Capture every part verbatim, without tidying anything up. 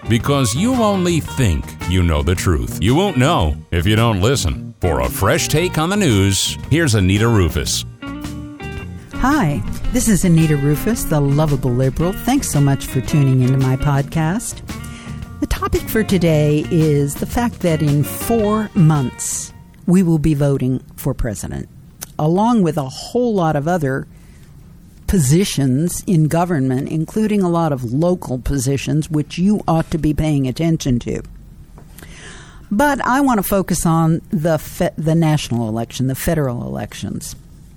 because you only think you know the truth. You won't know if you don't listen. For a fresh take on the news, here's Anita Rufus. Hi, this is Anita Rufus, the lovable liberal. Thanks so much for tuning into my podcast. The topic for today is the fact that in four months, we will be voting for president, along with a whole lot of other positions in government, including a lot of local positions, which you ought to be paying attention to. But I want to focus on the fe- the national election, the federal elections.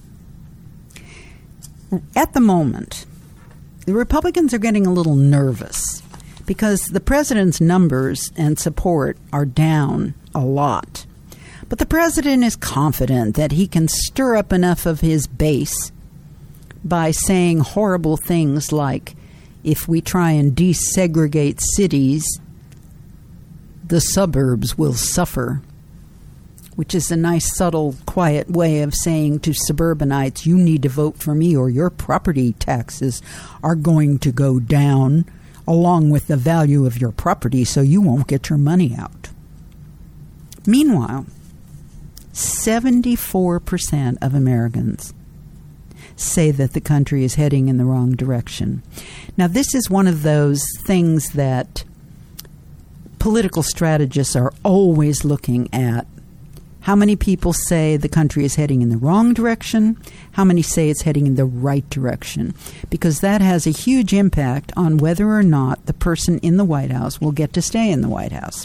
At the moment, the Republicans are getting a little nervous because the president's numbers and support are down a lot. But the president is confident that he can stir up enough of his base by saying horrible things like, if we try and desegregate cities, the suburbs will suffer, which is a nice, subtle, quiet way of saying to suburbanites, you need to vote for me or your property taxes are going to go down along with the value of your property, so you won't get your money out. Meanwhile, seventy-four percent of Americans say that the country is heading in the wrong direction. Now, this is one of those things that political strategists are always looking at. How many people say the country is heading in the wrong direction? How many say it's heading in the right direction? Because that has a huge impact on whether or not the person in the White House will get to stay in the White House.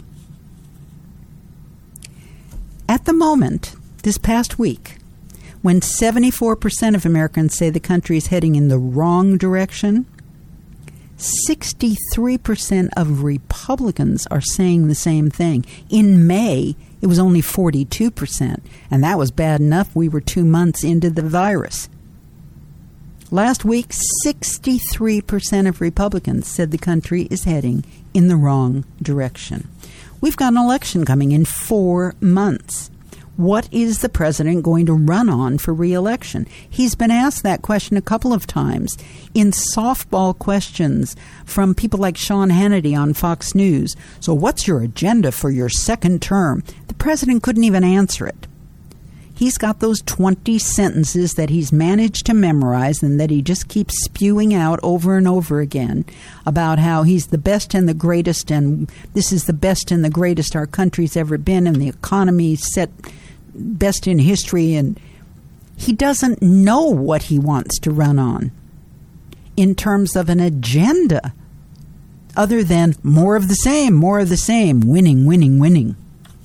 At the moment, this past week, when seventy-four percent of Americans say the country is heading in the wrong direction, sixty-three percent of Republicans are saying the same thing. In May, it was only forty-two percent, and that was bad enough. We were two months into the virus. Last week, sixty-three percent of Republicans said the country is heading in the wrong direction. We've got an election coming in four months. What is the president going to run on for re-election? He's been asked that question a couple of times in softball questions from people like Sean Hannity on Fox News. So what's your agenda for your second term? The president couldn't even answer it. He's got those twenty sentences that he's managed to memorize and that he just keeps spewing out over and over again about how he's the best and the greatest, and this is the best and the greatest our country's ever been, and the economy set best in history, and he doesn't know what he wants to run on in terms of an agenda other than more of the same, more of the same, winning, winning, winning.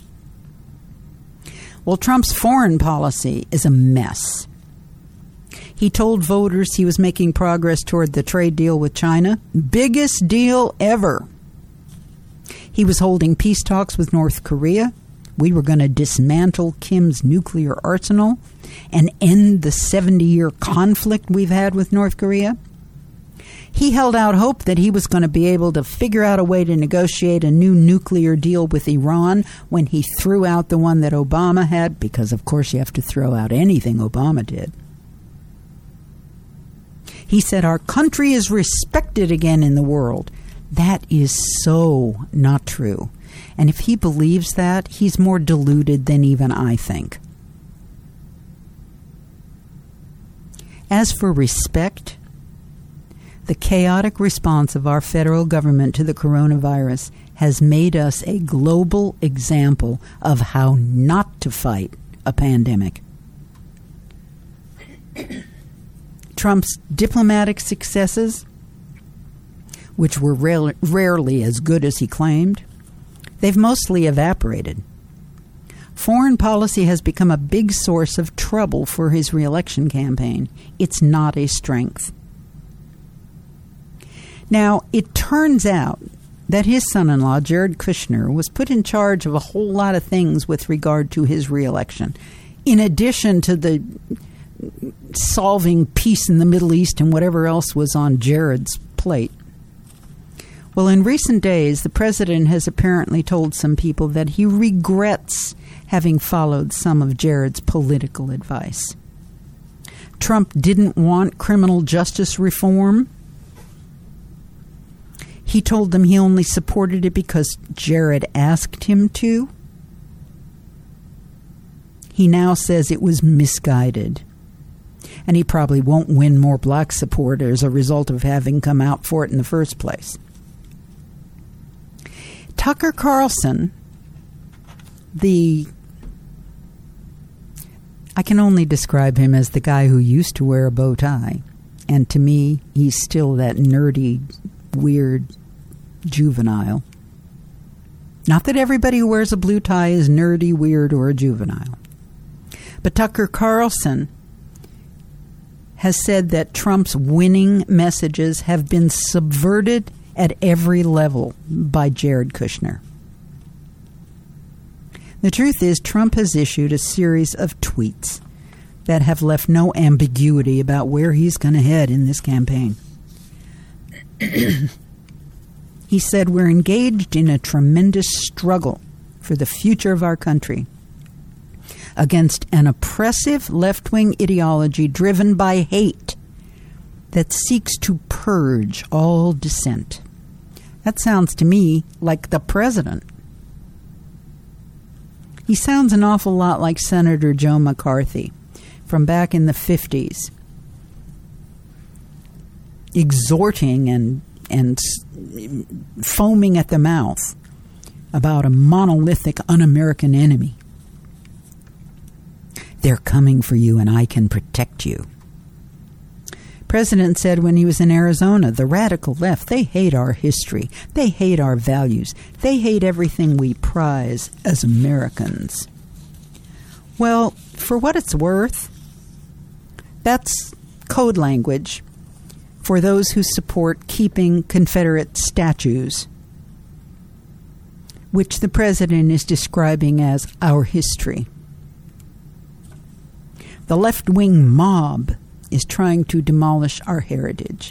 Well, Trump's foreign policy is a mess. He told voters he was making progress toward the trade deal with China. Biggest deal ever. He was holding peace talks with North Korea. We were going to dismantle Kim's nuclear arsenal and end the seventy-year conflict we've had with North Korea. He held out hope that he was going to be able to figure out a way to negotiate a new nuclear deal with Iran when he threw out the one that Obama had, because, of course, you have to throw out anything Obama did. He said our country is respected again in the world. That is so not true. And if he believes that, he's more deluded than even I think. As for respect, the chaotic response of our federal government to the coronavirus has made us a global example of how not to fight a pandemic. Trump's diplomatic successes, which were rare, rarely as good as he claimed, they've mostly evaporated. Foreign policy has become a big source of trouble for his re-election campaign. It's not a strength. Now, it turns out that his son-in-law, Jared Kushner, was put in charge of a whole lot of things with regard to his re-election. In addition to the solving peace in the Middle East and whatever else was on Jared's plate. Well, in recent days, the president has apparently told some people that he regrets having followed some of Jared's political advice. Trump didn't want criminal justice reform. He told them he only supported it because Jared asked him to. He now says it was misguided. And he probably won't win more black support as a result of having come out for it in the first place. Tucker Carlson, the... I can only describe him as the guy who used to wear a bow tie. And to me, he's still that nerdy, weird juvenile. Not that everybody who wears a blue tie is nerdy, weird, or a juvenile. But Tucker Carlson has said that Trump's winning messages have been subverted at every level by Jared Kushner. The truth is, Trump has issued a series of tweets that have left no ambiguity about where he's going to head in this campaign. He said, "We're engaged in a tremendous struggle for the future of our country against an oppressive left-wing ideology driven by hate that seeks to purge all dissent." That sounds to me like the president. He sounds an awful lot like Senator Joe McCarthy from back in the fifties, exhorting and and foaming at the mouth about a monolithic, un-American enemy. "They're coming for you and I can protect you." President said when he was in Arizona, the radical left, they hate our history. They hate our values. They hate everything we prize as Americans. Well, for what it's worth, that's code language for those who support keeping Confederate statues, which the president is describing as our history. The left-wing mob is trying to demolish our heritage.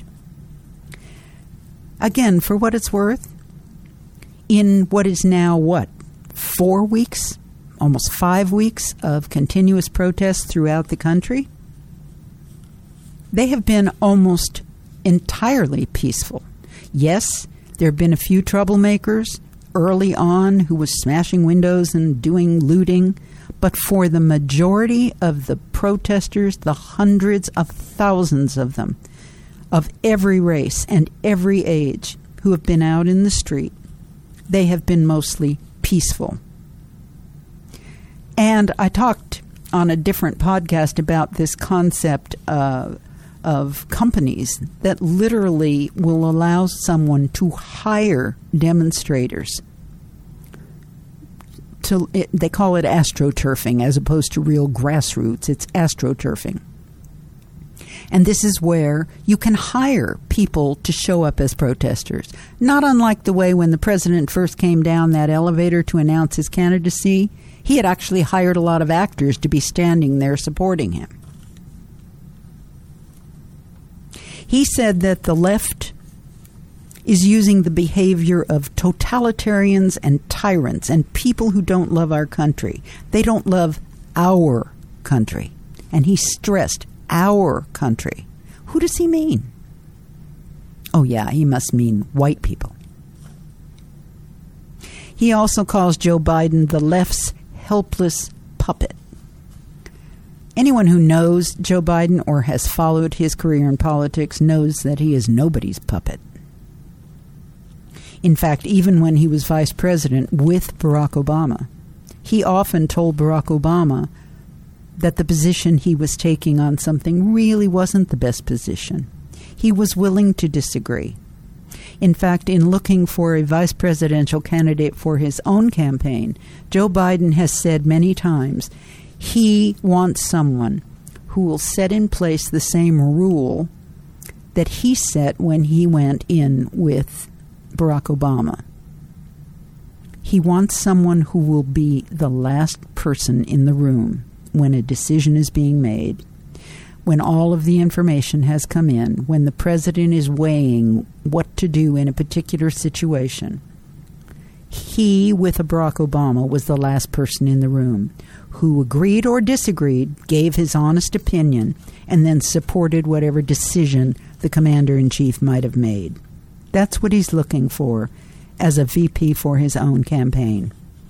Again, for what it's worth, in what is now, what, four weeks, almost five weeks of continuous protests throughout the country, they have been almost entirely peaceful. Yes, there have been a few troublemakers early on who was smashing windows and doing looting, but for the majority of the protesters, the hundreds of thousands of them, of every race and every age who have been out in the street, they have been mostly peaceful. And I talked on a different podcast about this concept uh, of companies that literally will allow someone to hire demonstrators. To, it, they call it astroturfing as opposed to real grassroots. It's astroturfing. And this is where you can hire people to show up as protesters. Not unlike the way when the president first came down that elevator to announce his candidacy, he had actually hired a lot of actors to be standing there supporting him. He said that the left is using the behavior of totalitarians and tyrants and people who don't love our country. They don't love our country. And he stressed our country. Who does he mean? Oh, yeah, he must mean white people. He also calls Joe Biden the left's helpless puppet. Anyone who knows Joe Biden or has followed his career in politics knows that he is nobody's puppet. In fact, even when he was vice president with Barack Obama, he often told Barack Obama that the position he was taking on something really wasn't the best position. He was willing to disagree. In fact, in looking for a vice presidential candidate for his own campaign, Joe Biden has said many times he wants someone who will set in place the same rule that he set when he went in with Barack Obama. He wants someone who will be the last person in the room when a decision is being made, when all of the information has come in, when the president is weighing what to do in a particular situation. He, with Barack Obama, was the last person in the room who agreed or disagreed, gave his honest opinion, and then supported whatever decision the commander-in-chief might have made. That's what he's looking for as a V P for his own campaign.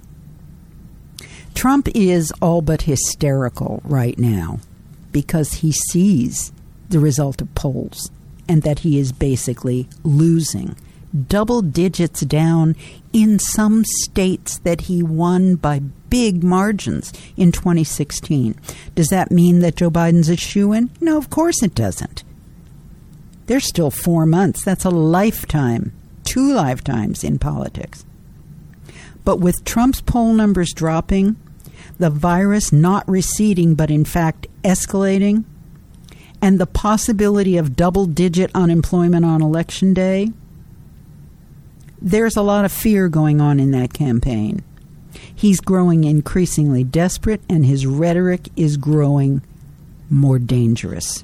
Trump is all but hysterical right now because he sees the result of polls and that he is basically losing. Double digits down in some states that he won by big margins in twenty sixteen. Does that mean that Joe Biden's a shoo-in? No, of course it doesn't. There's still four months. That's a lifetime, two lifetimes in politics. But with Trump's poll numbers dropping, the virus not receding but in fact escalating, and the possibility of double-digit unemployment on Election Day, there's a lot of fear going on in that campaign. He's growing increasingly desperate, and his rhetoric is growing more dangerous.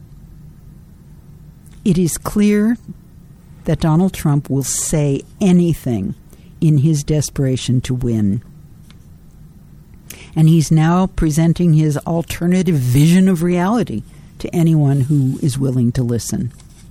It is clear that Donald Trump will say anything in his desperation to win. And he's now presenting his alternative vision of reality to anyone who is willing to listen.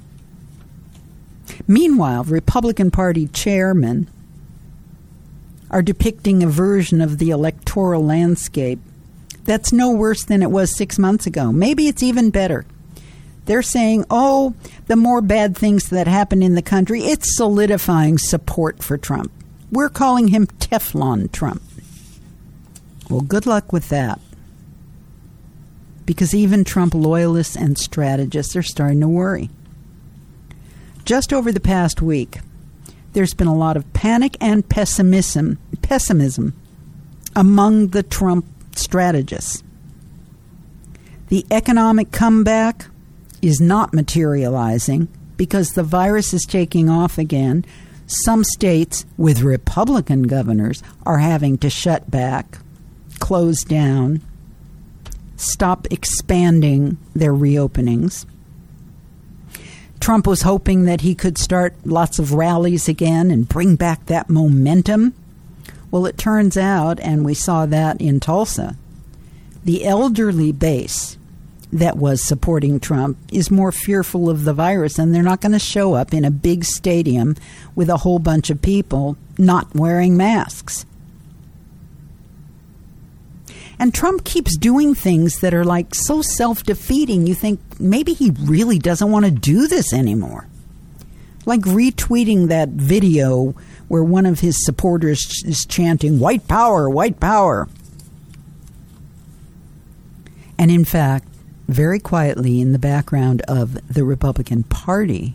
Meanwhile, Republican Party chairmen are depicting a version of the electoral landscape that's no worse than it was six months ago. Maybe it's even better. They're saying, oh, the more bad things that happen in the country, it's solidifying support for Trump. We're calling him Teflon Trump. Well, good luck with that. Because even Trump loyalists and strategists are starting to worry. Just over the past week, there's been a lot of panic and pessimism, pessimism among the Trump strategists. The economic comeback is not materializing because the virus is taking off again. Some states with Republican governors are having to shut back, close down, stop expanding their reopenings. Trump was hoping that he could start lots of rallies again and bring back that momentum. Well, it turns out, and we saw that in Tulsa, the elderly base that was supporting Trump is more fearful of the virus, and they're not going to show up in a big stadium with a whole bunch of people not wearing masks. And Trump keeps doing things that are like so self-defeating. You think maybe he really doesn't want to do this anymore. Like retweeting that video where one of his supporters is chanting, "White power, white power." And in fact, very quietly in the background of the Republican Party,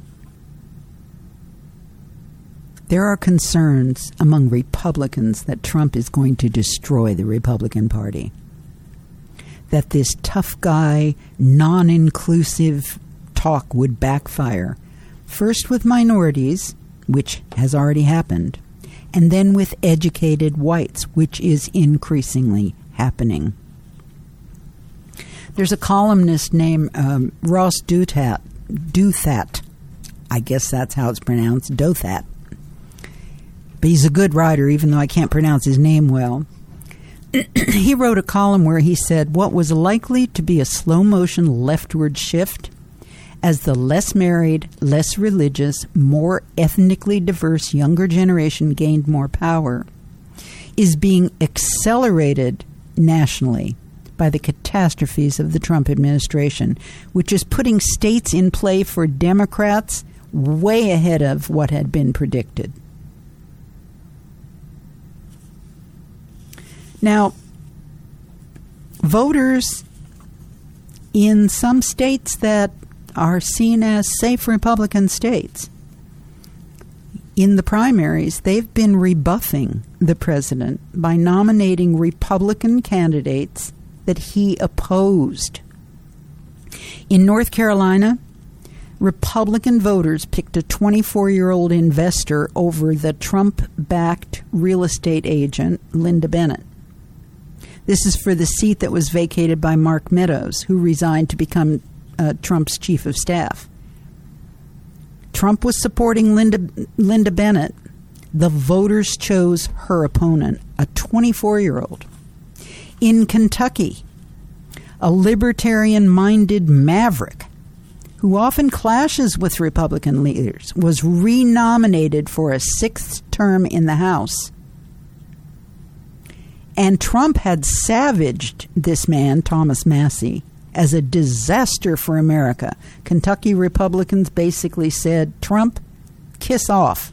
there are concerns among Republicans that Trump is going to destroy the Republican Party. That this tough guy, non-inclusive talk would backfire. First with minorities, which has already happened, and then with educated whites, which is increasingly happening. There's a columnist named um, Ross Douthat, Douthat, I guess that's how it's pronounced, Douthat. But he's a good writer, even though I can't pronounce his name well. He wrote a column where he said what was likely to be a slow-motion leftward shift as the less married, less religious, more ethnically diverse younger generation gained more power is being accelerated nationally by the catastrophes of the Trump administration, which is putting states in play for Democrats way ahead of what had been predicted. Now, voters in some states that are seen as safe Republican states, in the primaries, they've been rebuffing the president by nominating Republican candidates that he opposed. In North Carolina, Republican voters picked a twenty-four-year-old investor over the Trump-backed real estate agent, Linda Bennett. This is for the seat that was vacated by Mark Meadows, who resigned to become uh, Trump's chief of staff. Trump was supporting Linda, Linda Bennett. The voters chose her opponent, a twenty-four-year-old. In Kentucky, a libertarian-minded maverick who often clashes with Republican leaders, was renominated for a sixth term in the House. And Trump had savaged this man, Thomas Massie, as a disaster for America. Kentucky Republicans basically said, Trump, kiss off.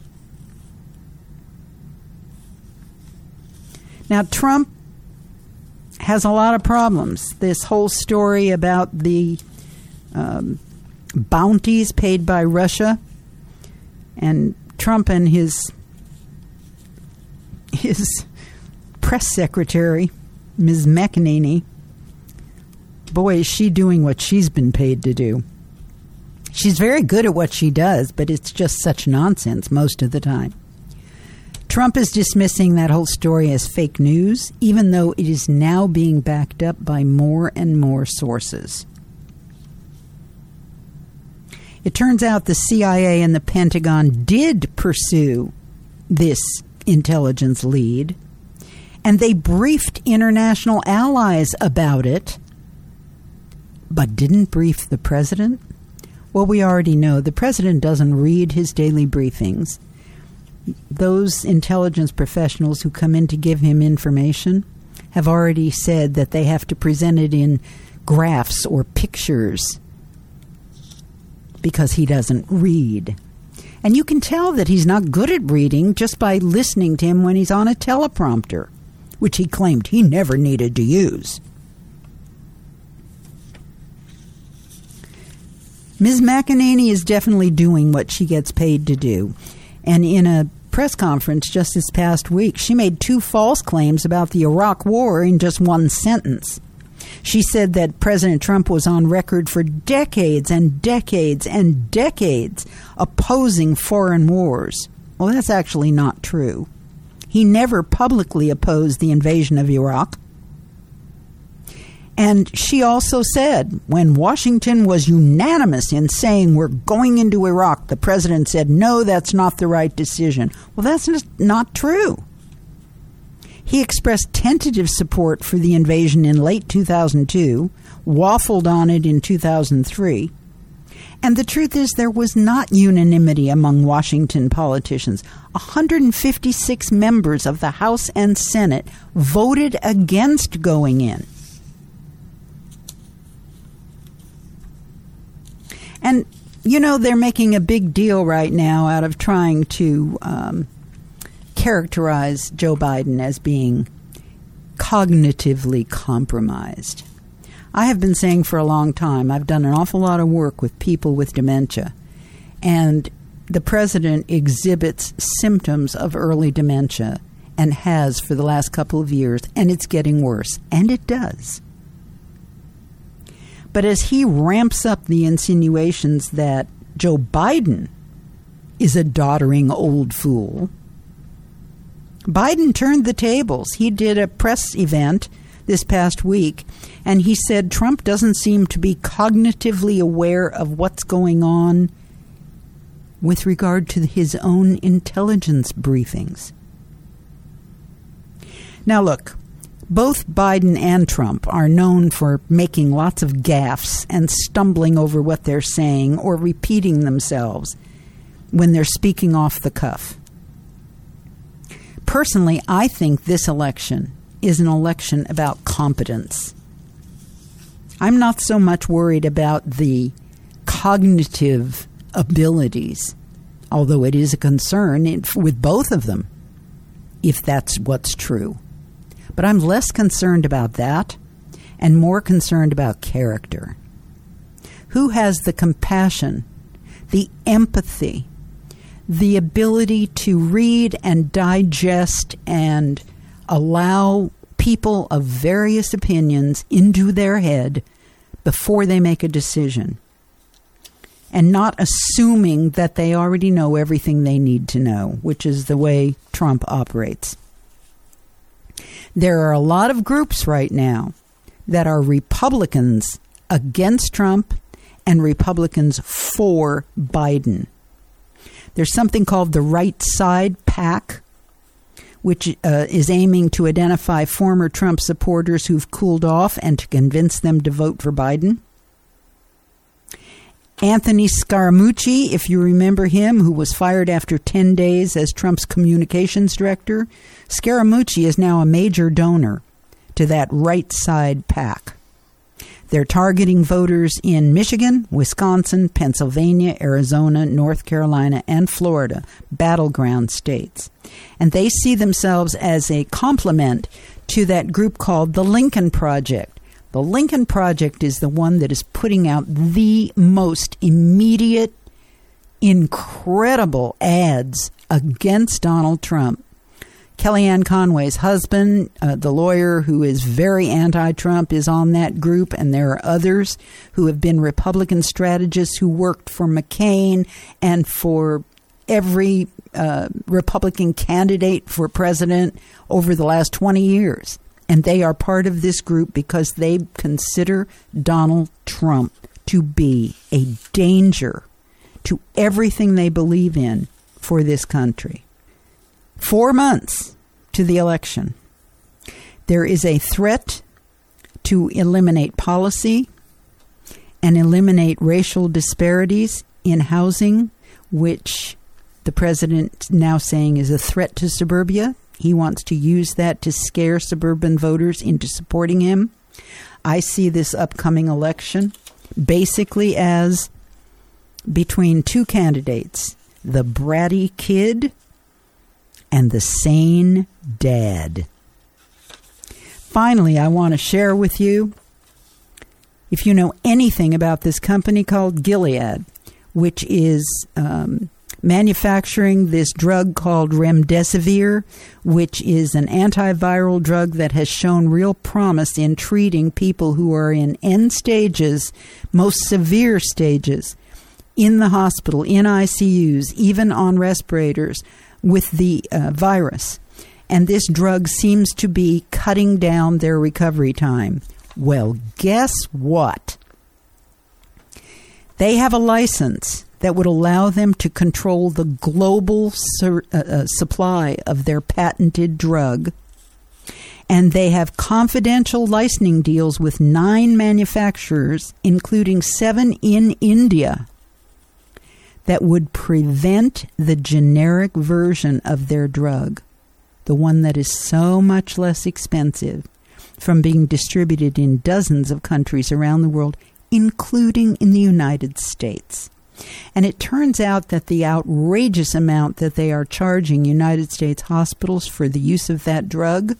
Now, Trump has a lot of problems. This whole story about the um, bounties paid by Russia, and Trump and his his press secretary, Miz McEnany, boy, is she doing what she's been paid to do. She's very good at what she does, but it's just such nonsense most of the time. Trump is dismissing that whole story as fake news, even though it is now being backed up by more and more sources. It turns out the C I A and the Pentagon did pursue this intelligence lead, and they briefed international allies about it, but didn't brief the president? Well, we already know the president doesn't read his daily briefings. Those intelligence professionals who come in to give him information have already said that they have to present it in graphs or pictures because he doesn't read. And you can tell that he's not good at reading just by listening to him when he's on a teleprompter, which he claimed he never needed to use. Miz McEnany is definitely doing what she gets paid to do. And in a press conference just this past week, she made two false claims about the Iraq War in just one sentence. She said that President Trump was on record for decades and decades and decades opposing foreign wars. Well, that's actually not true. He never publicly opposed the invasion of Iraq. And she also said when Washington was unanimous in saying we're going into Iraq, the president said, no, that's not the right decision. Well, that's not true. He expressed tentative support for the invasion in late two thousand two, waffled on it in two thousand three. And the truth is there was not unanimity among Washington politicians. one hundred fifty-six members of the House and Senate voted against going in. And, you know, they're making a big deal right now out of trying to um, characterize Joe Biden as being cognitively compromised. I have been saying for a long time, I've done an awful lot of work with people with dementia, and the president exhibits symptoms of early dementia and has for the last couple of years, and it's getting worse, and it does. But as he ramps up the insinuations that Joe Biden is a doddering old fool, Biden turned the tables. He did a press event this past week, and he said Trump doesn't seem to be cognitively aware of what's going on with regard to his own intelligence briefings. Now, look. Both Biden and Trump are known for making lots of gaffes and stumbling over what they're saying or repeating themselves when they're speaking off the cuff. Personally, I think this election is an election about competence. I'm not so much worried about the cognitive abilities, although it is a concern with both of them, if that's what's true. But I'm less concerned about that and more concerned about character. Who has the compassion, the empathy, the ability to read and digest and allow people of various opinions into their head before they make a decision, and not assuming that they already know everything they need to know, which is the way Trump operates. There are a lot of groups right now that are Republicans against Trump and Republicans for Biden. There's something called the Right Side PAC, which uh, is aiming to identify former Trump supporters who've cooled off and to convince them to vote for Biden. Anthony Scaramucci, if you remember him, who was fired after ten days as Trump's communications director, Scaramucci is now a major donor to that right side PAC. They're targeting voters in Michigan, Wisconsin, Pennsylvania, Arizona, North Carolina, and Florida, battleground states. And they see themselves as a complement to that group called the Lincoln Project. The Lincoln Project is the one that is putting out the most immediate, incredible ads against Donald Trump. Kellyanne Conway's husband, uh, the lawyer who is very anti-Trump, is on that group, and there are others who have been Republican strategists who worked for McCain and for every uh, Republican candidate for president over the last twenty years. And they are part of this group because they consider Donald Trump to be a danger to everything they believe in for this country. Four months to the election. There is a threat to eliminate policy and eliminate racial disparities in housing, which the president now saying is a threat to suburbia. He wants to use that to scare suburban voters into supporting him. I see this upcoming election basically as between two candidates, the bratty kid and the sane dad. Finally, I want to share with you, if you know anything about this company called Gilead, which is um, manufacturing this drug called remdesivir, which is an antiviral drug that has shown real promise in treating people who are in end stages, most severe stages, in the hospital, in I C Us, even on respirators, with the uh, virus. And this drug seems to be cutting down their recovery time. Well, guess what? They have a license that would allow them to control the global sur- uh, uh, supply of their patented drug. And they have confidential licensing deals with nine manufacturers, including seven in India, that would prevent the generic version of their drug, the one that is so much less expensive, from being distributed in dozens of countries around the world, including in the United States. And it turns out that the outrageous amount that they are charging United States hospitals for the use of that drug,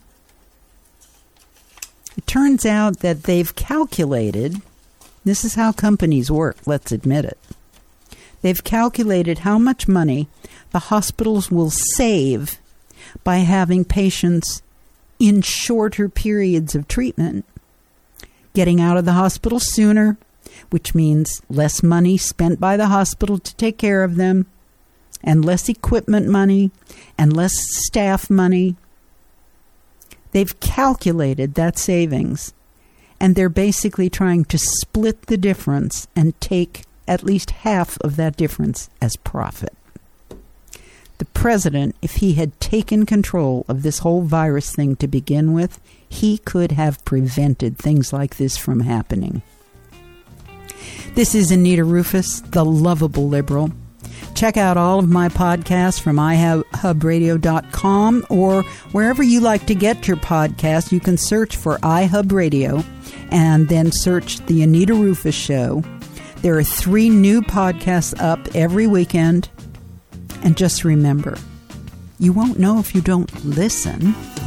it turns out that they've calculated, this is how companies work, let's admit it, they've calculated how much money the hospitals will save by having patients in shorter periods of treatment, getting out of the hospital sooner, which means less money spent by the hospital to take care of them, and less equipment money, and less staff money. They've calculated that savings, and they're basically trying to split the difference and take at least half of that difference as profit. The president, if he had taken control of this whole virus thing to begin with, he could have prevented things like this from happening. This is Anita Rufus, the lovable liberal. Check out all of my podcasts from i hub radio dot com or wherever you like to get your podcast. You can search for iHub Radio and then search The Anita Rufus Show. There are three new podcasts up every weekend. And just remember, you won't know if you don't listen.